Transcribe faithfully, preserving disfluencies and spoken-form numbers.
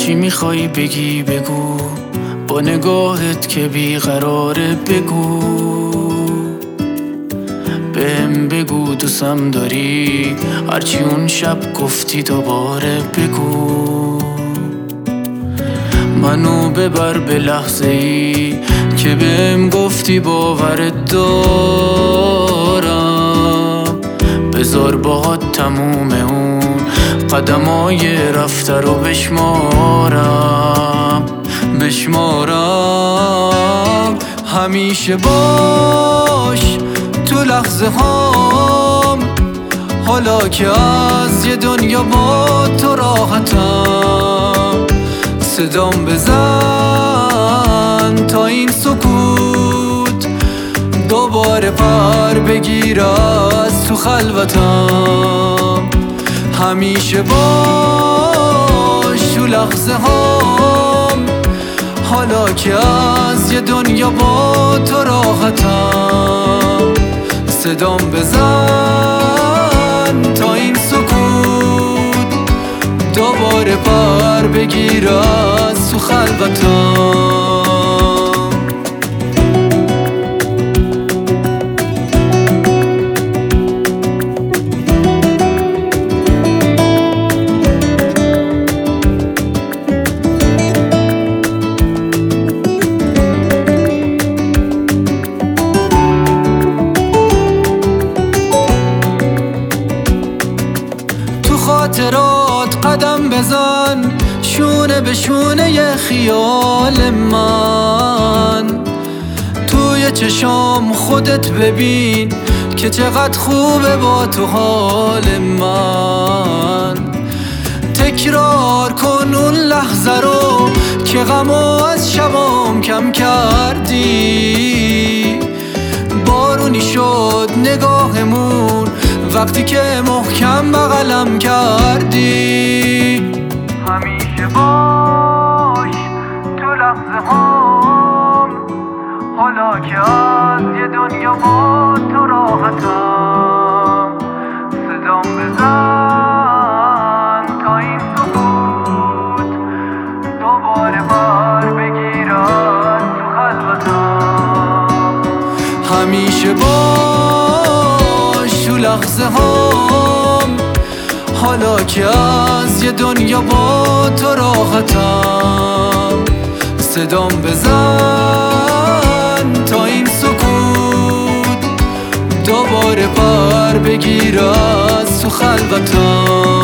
چی میخوای بگی بگو، با نگاهت که بیقراره بگو. بهم بگو دوستم داری، هرچی اون شب گفتی دوباره بگو. منو ببر به لحظه ای که بهم گفتی باورت دارم. بذار باهات تموم اون قدمای رفته رو بشمارم بشمارم. همیشه باش تو لحظه هام، حالا که از یه دنیا با تو راحتم. صدام بزن تا این سکوت دوباره پر بگیر از تو خلوتم. همیشه باش تو لحظه هام، حالا که از یه دنیا با تو راحتم. صدام بزن تا این سکوت دوباره پر بگیر از تو خلوتم. خاطرات قدم بزن، شونه به شونه ی خیال من. توی چشام خودت ببین که چقدر خوبه با تو حال من. تکرار کن اون لحظه رو که غمو از شبام کم کردی. بارونی شد نگاهمون وقتی که محکم بغلم کردی. همیشه باش تو لحظه هام، حالا که از یه دنیا با تو راحتم. صدام بزن تا این سکوت دوباره بر بگیر از تو خلوتم. همیشه باش تو لحظه هام، حالا که از یه دنیا با تو راحتم. صدام بزن تا این سکوت دوباره پر بگیر از تو خلوتم.